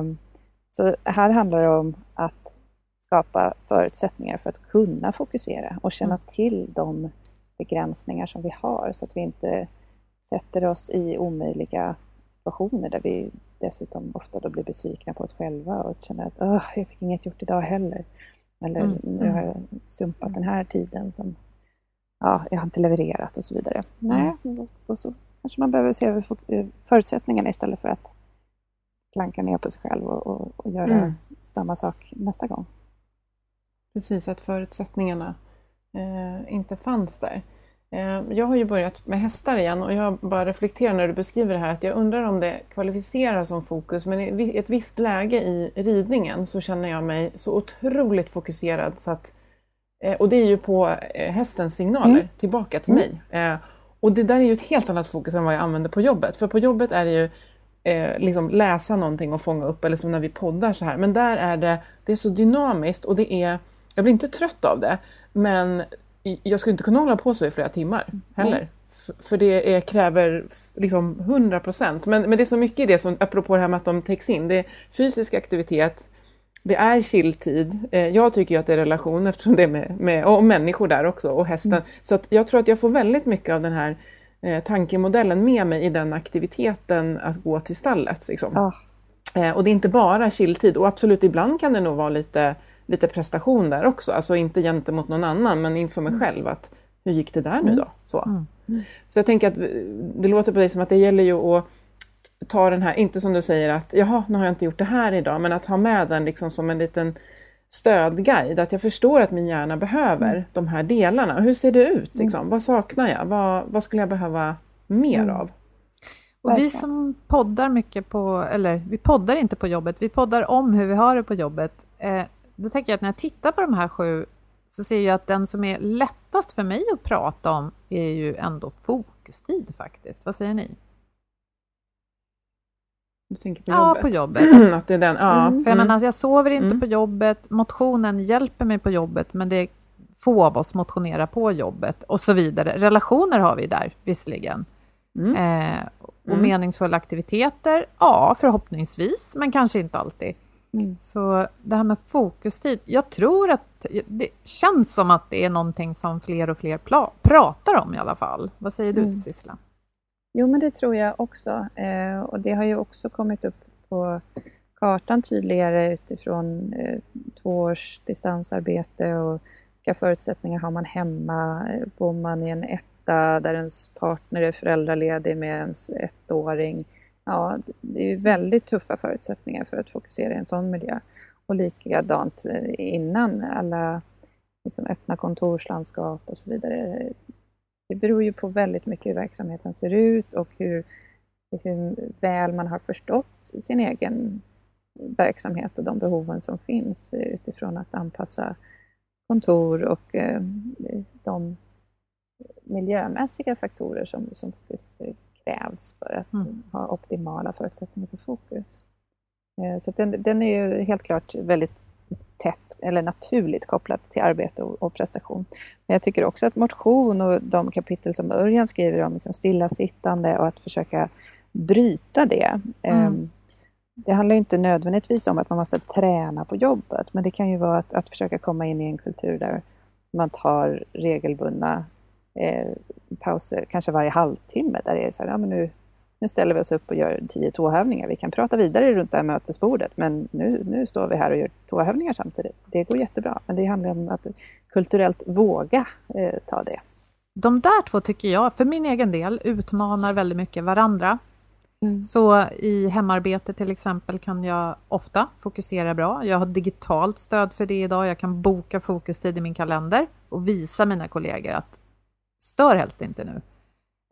Så här handlar det om att skapa förutsättningar för att kunna fokusera och känna till de begränsningar som vi har, så att vi inte sätter oss i omöjliga situationer där vi dessutom ofta då blir besvikna på oss själva och känner att Åh, jag fick inget gjort idag heller. Eller mm. nu har jag sumpat den här tiden som ja, jag har inte levererat och så vidare. Mm. Nej, och så kanske man behöver se förutsättningarna istället för att klanka ner på sig själv och, och, och göra mm. samma sak nästa gång. Precis, att förutsättningarna eh, inte fanns där. Eh, jag har ju börjat med hästar igen och jag bara reflekterar när du beskriver det här att jag undrar om det kvalificerar som fokus, men i ett visst läge i ridningen så känner jag mig så otroligt fokuserad så att, eh, och det är ju på eh, hästens signaler mm. tillbaka till mm. mig. Eh, och det där är ju ett helt annat fokus än vad jag använder på jobbet, för på jobbet är det ju Eh, liksom läsa någonting och fånga upp, eller som när vi poddar så här. Men där är det, det är så dynamiskt och det är, jag blir inte trött av det, men jag skulle inte kunna hålla på så i flera timmar heller. Mm. F- för det är, kräver liksom hundra procent. Men, men det är så mycket i det som, apropå det här med att de täcks in, det är fysisk aktivitet, det är chilltid. Eh, jag tycker ju att det är relation eftersom det är med, med och människor där också och hästen. Mm. Så att jag tror att jag får väldigt mycket av den här tankemodellen med mig i den aktiviteten att gå till stallet. Liksom. Oh. Eh, och det är inte bara chilltid. Och absolut, ibland kan det nog vara lite, lite prestation där också. Alltså inte gentemot någon annan, men inför mig mm. själv. Att, hur gick det där nu då? Så, mm. Mm. så jag tänker att det låter på dig som att det gäller ju att ta den här, inte som du säger att jaha, nu har jag inte gjort det här idag. Men att ha med den liksom som en liten stödguide, att jag förstår att min hjärna behöver mm. de här delarna. Hur ser det ut? Liksom? Mm. Vad saknar jag? Vad, vad skulle jag behöva mer mm. av? Och vi som poddar mycket på, eller vi poddar inte på jobbet, vi poddar om hur vi har det på jobbet. Eh, då tänker jag att när jag tittar på de här sju så ser jag att den som är lättast för mig att prata om är ju ändå fokustid faktiskt. Vad säger ni? Du tänker på ja, jobbet? på jobbet. Att det är den, ja. Mm. För jag, mm. menar, jag sover inte mm. på jobbet. Motionen hjälper mig på jobbet. Men det är få av oss motionerar på jobbet. Och så vidare. Relationer har vi där, visserligen. Mm. Eh, och mm. meningsfulla aktiviteter. Ja, förhoppningsvis. Men kanske inte alltid. Mm. Så det här med fokustid. Jag tror att det känns som att det är någonting som fler och fler pla- pratar om i alla fall. Vad säger du, mm. Sissela? Jo, men det tror jag också. Eh, och det har ju också kommit upp på kartan tydligare utifrån eh, två års distansarbete och vilka förutsättningar har man hemma. Bor man i en etta där ens partner är föräldraledig med ens ettåring. Ja, det är ju väldigt tuffa förutsättningar för att fokusera i en sån miljö. Och likadant innan alla liksom, öppna kontorslandskap och så vidare. Det beror ju på väldigt mycket hur verksamheten ser ut och hur, hur väl man har förstått sin egen verksamhet och de behoven som finns utifrån att anpassa kontor och eh, de miljömässiga faktorer som, som faktiskt krävs för att mm. ha optimala förutsättningar för fokus. Eh, så den, den är ju helt klart väldigt tätt eller naturligt kopplat till arbete och, och prestation. Men jag tycker också att motion och de kapitel som Örjan skriver om liksom stillasittande och att försöka bryta det. Mm. Eh, det handlar ju inte nödvändigtvis om att man måste träna på jobbet, men det kan ju vara att, att försöka komma in i en kultur där man tar regelbundna eh, pauser, kanske varje halvtimme, där det är så här, ja men nu, nu ställer vi oss upp och gör tio tåhövningar. Vi kan prata vidare runt det här mötesbordet, men nu, nu står vi här och gör tåhövningar samtidigt. Det går jättebra, men det handlar om att kulturellt våga eh, ta det. De där två tycker jag, för min egen del, utmanar väldigt mycket varandra. Mm. Så i hemarbete till exempel kan jag ofta fokusera bra. Jag har digitalt stöd för det idag. Jag kan boka fokustid i min kalender och visa mina kollegor att stör helst inte nu.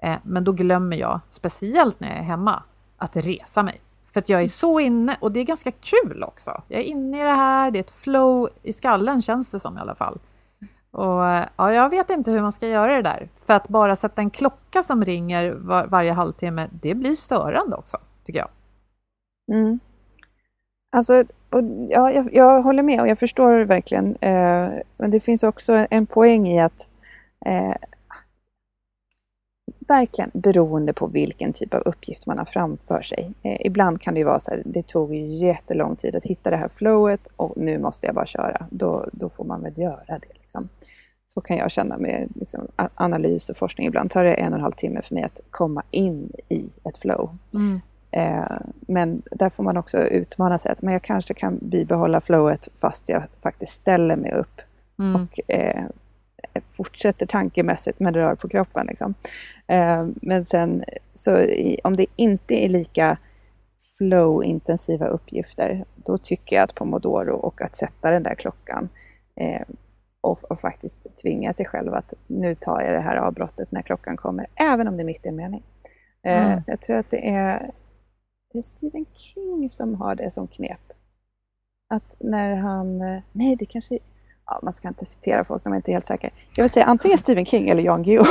Eh, men då glömmer jag, speciellt när jag är hemma, att resa mig. För att jag är så inne, och det är ganska kul också. Jag är inne i det här, det är ett flow i skallen känns det som i alla fall. Och ja, jag vet inte hur man ska göra det där. För att bara sätta en klocka som ringer var, varje halvtimme, det blir störande också, tycker jag. Mm. Alltså, och, ja, jag, jag håller med och jag förstår verkligen. Eh, men det finns också en poäng i att eh, verkligen beroende på vilken typ av uppgift man har framför sig. Eh, ibland kan det ju vara så här, det tog ju jättelång tid att hitta det här flowet och nu måste jag bara köra. Då, då får man väl göra det. Liksom. Så kan jag känna med liksom, analys och forskning. Ibland tar det en och en halv timme för mig att komma in i ett flow. Mm. Eh, men där får man också utmana sig att men jag kanske kan bibehålla flowet fast jag faktiskt ställer mig upp mm. och eh, fortsätter tankemässigt men rör på kroppen. Liksom. Eh, men sen så i, om det inte är lika flow-intensiva uppgifter, då tycker jag att Pomodoro och att sätta den där klockan eh, och, och faktiskt tvinga sig själv att nu tar jag det här avbrottet när klockan kommer, även om det är mitt i en mening. Eh, mm. Jag tror att det är Det är Stephen King som har det som knep. Att när han... Nej, det kanske... Ja, man ska inte citera folk om man inte är helt säker. Jag vill säga antingen Stephen King eller Jan Guillou.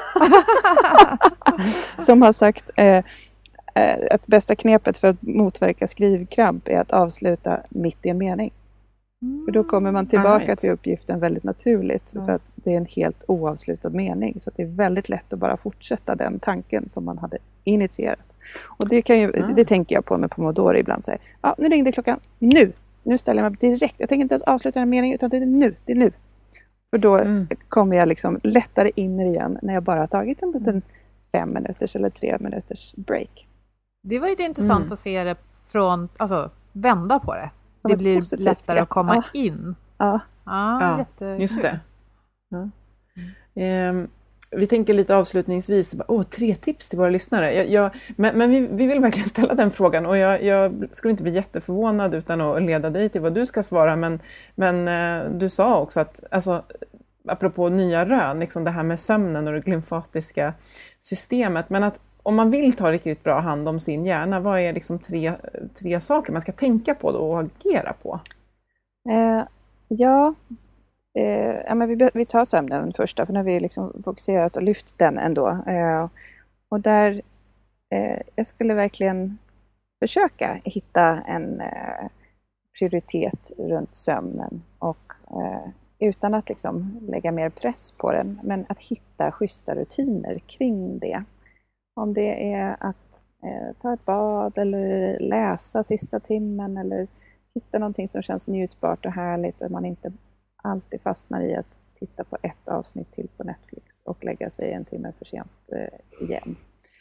som har sagt eh, att bästa knepet för att motverka skrivkramp är att avsluta mitt i en mening. Mm. För då kommer man tillbaka right. till uppgiften väldigt naturligt. Mm. För att det är en helt oavslutad mening. Så att det är väldigt lätt att bara fortsätta den tanken som man hade initierat. Och det, kan ju, mm. det tänker jag på med Pomodoro ibland. Så här, ja, nu ringde klockan. Nu! Nu ställer jag mig direkt. Jag tänker inte ens avsluta den meningen utan det är nu. Det är nu. För då mm. kommer jag liksom lättare in igen när jag bara har tagit en liten fem minuters eller tre minuters break. Det var ju intressant mm. att se det från, alltså vända på det. Som det blir positivt, lättare ja. att komma ja. in. Ja, ja, ja jätte... just det. Ja. Mm. Um, vi tänker lite avslutningsvis, åh, tre tips till våra lyssnare. Jag, jag, men men vi, vi vill verkligen ställa den frågan och jag, jag skulle inte bli jätteförvånad utan att leda dig till vad du ska svara. Men, men uh, du sa också att, alltså, apropå nya rön, liksom det här med sömnen och det glymfatiska systemet. Men att om man vill ta riktigt bra hand om sin hjärna, vad är liksom tre, tre saker man ska tänka på då och agera på? Eh, ja, eh, ja men vi, vi tar sömnen första, för nu har vi liksom fokuserat och lyft den ändå. Eh, och där, eh, jag skulle verkligen försöka hitta en eh, prioritet runt sömnen och eh, utan att liksom lägga mer press på den, men att hitta schyssta rutiner kring det. Om det är att eh, ta ett bad eller läsa sista timmen eller hitta någonting som känns njutbart och härligt. Att man inte alltid fastnar i att titta på ett avsnitt till på Netflix och lägga sig en timme för sent eh, igen.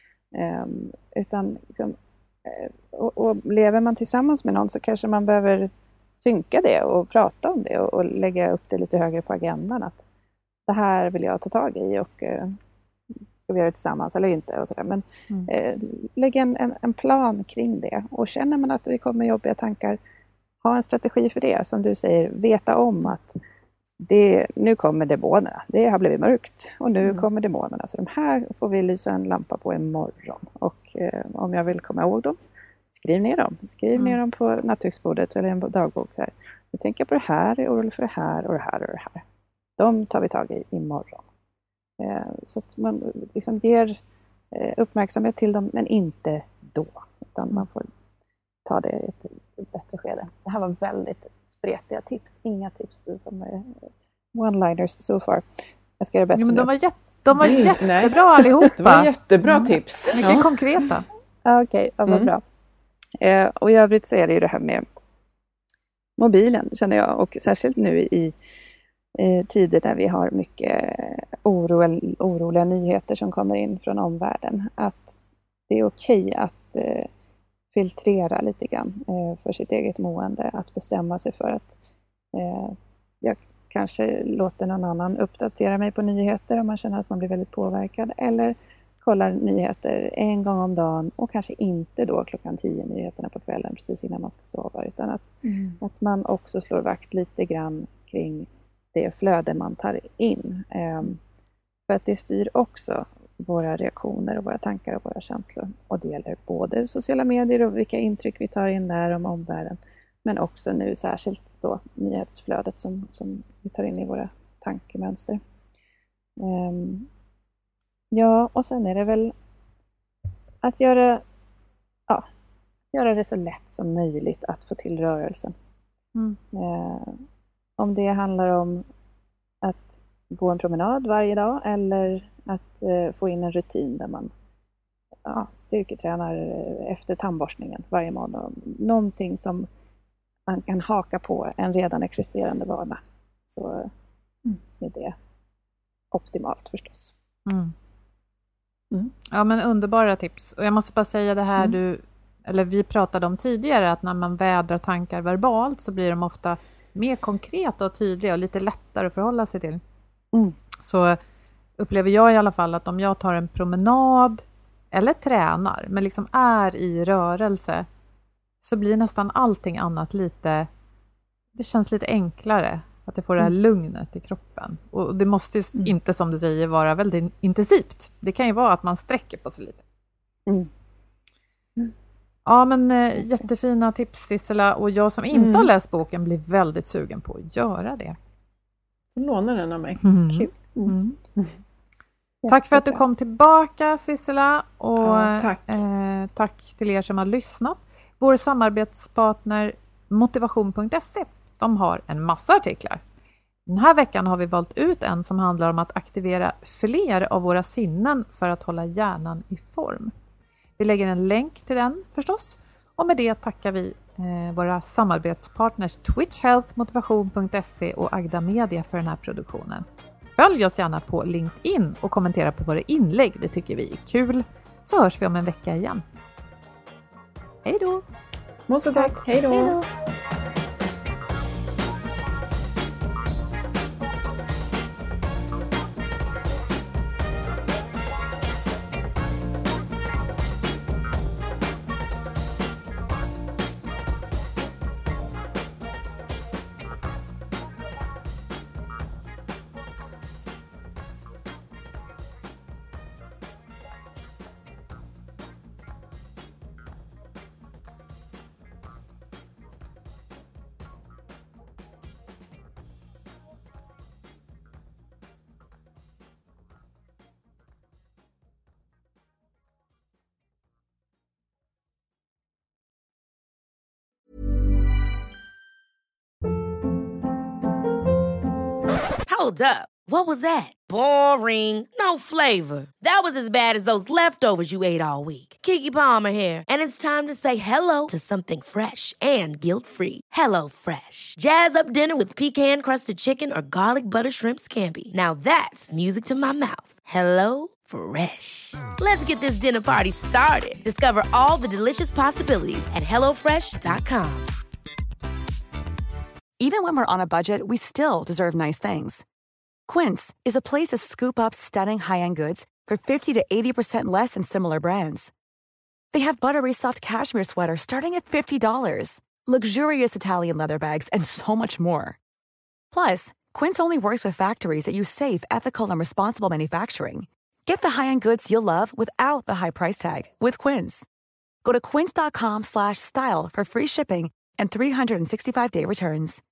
Um, utan liksom, eh, och, och lever man tillsammans med någon så kanske man behöver synka det och prata om det och, och lägga upp det lite högre på agendan. Att det här vill jag ta tag i och eh, ska vi göra det tillsammans eller inte och sådär. Men mm. eh, lägg en, en, en plan kring det. Och känner man att det kommer jobbiga tankar, ha en strategi för det. Som du säger, veta om att det, nu kommer demonerna. Det har blivit mörkt och nu mm. kommer demonerna. Så de här får vi lysa en lampa på imorgon. Och eh, om jag vill komma ihåg dem, skriv ner dem. Skriv mm. ner dem på nattduksbordet eller en dagbok här. Nu tänker jag på det här, jag är orolig för det här och det här och det här. De tar vi tag i imorgon. Så att man liksom ger uppmärksamhet till dem, men inte då. Utan man får ta det i ett, ett bättre skede. Det här var väldigt spretiga tips. Inga tips som är one-liners so far. Jag ska göra bättre. Jo, men de var, jätte, de var nej, jättebra nej. allihopa. Det var jättebra mm. tips. Mycket ja. konkreta. Okej, okay, ja, vad mm. bra. Eh, och i övrigt så är det ju det här med mobilen, känner jag. Och särskilt nu i i tider där vi har mycket oro, oroliga nyheter som kommer in från omvärlden, att det är okej att eh, filtrera lite grann eh, för sitt eget mående, att bestämma sig för att eh, jag kanske låter någon annan uppdatera mig på nyheter om man känner att man blir väldigt påverkad, eller kollar nyheter en gång om dagen och kanske inte då klockan tio nyheterna på kvällen precis innan man ska sova, utan att, mm. att man också slår vakt lite grann kring det flöde man tar in. Um, för att det styr också våra reaktioner och våra tankar och våra känslor. Och det gäller både sociala medier och vilka intryck vi tar in där om omvärlden. Men också nu särskilt då nyhetsflödet som, som vi tar in i våra tankemönster. Um, ja, och sen är det väl att göra, ja, göra det så lätt som möjligt att få till rörelsen. Mm. Uh, om det handlar om att gå en promenad varje dag eller att uh, få in en rutin där man ja, styrketränar efter tandborstningen varje morgon. Någonting som man kan haka på en redan existerande vana. Så mm. är det optimalt förstås. Mm. Mm. Ja, men underbara tips. Och jag måste bara säga det här mm. du, eller vi pratade om tidigare, att när man vädrar tankar verbalt så blir de ofta mer konkreta och tydliga och lite lättare att förhålla sig till. Mm. Så upplever jag i alla fall att om jag tar en promenad eller tränar, men liksom är i rörelse, så blir nästan allting annat lite, det känns lite enklare. Att det får det här lugnet i kroppen. Och det måste ju mm. inte, som du säger, vara väldigt intensivt. Det kan ju vara att man sträcker på sig lite. Mm. Mm. Ja, men äh, jättefina tips, Sissela. Och jag som inte mm. har läst boken blir väldigt sugen på att göra det. Låna den av mig. Mm. Kul. Mm. Mm. Tack för att du kom tillbaka, Sissela. Och ja, tack. Eh, tack till er som har lyssnat. Vår samarbetspartner motivation punkt se. De har en massa artiklar. Den här veckan har vi valt ut en som handlar om att aktivera fler av våra sinnen för att hålla hjärnan i form. Vi lägger en länk till den förstås. Och med det tackar vi eh, våra samarbetspartners Twitch Health, motivation punkt se och Agda Media för den här produktionen. Följ oss gärna på LinkedIn och kommentera på våra inlägg. Det tycker vi är kul. Så hörs vi om en vecka igen. Hej då! Må så gott. Hej då! Hold up. What was that? Boring. No flavor. That was as bad as those leftovers you ate all week. Keke Palmer here, and it's time to say hello to something fresh and guilt-free. Hello Fresh. Jazz up dinner with pecan-crusted chicken or garlic butter shrimp scampi. Now that's music to my mouth. Hello Fresh. Let's get this dinner party started. Discover all the delicious possibilities at hello fresh dot com. Even when we're on a budget, we still deserve nice things. Quince is a place to scoop up stunning high-end goods for fifty to eighty percent less than similar brands. They have buttery soft cashmere sweaters starting at fifty dollars, luxurious Italian leather bags, and so much more. Plus, Quince only works with factories that use safe, ethical, and responsible manufacturing. Get the high-end goods you'll love without the high price tag with Quince. Go to quince dot com slash style for free shipping and three hundred sixty-five day returns.